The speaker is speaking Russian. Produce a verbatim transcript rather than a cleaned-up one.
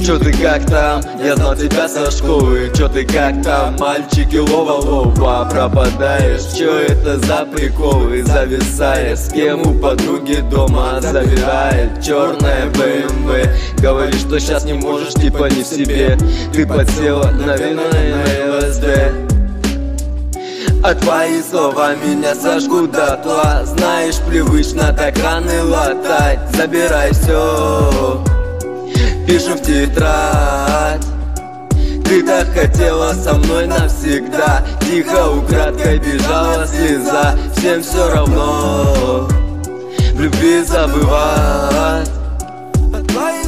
Чё ты как там? Я знал тебя со школы. Чё ты как там? Мальчики лова-лова пропадаешь. Чё это за приколы? Зависаешь. С кем у подруги дома завирает черная бэ эм вэ. Говоришь, что сейчас не можешь, типа не в себе. Ты подсела на вино и на эл эс дэ. А твои слова меня сожгут дотла. Знаешь, привычно так раны латать. Забирай все, пишу в тетрадь. Ты так хотела со мной навсегда. Тихо, украдкой бежала слеза. Всем все равно в любви забывать.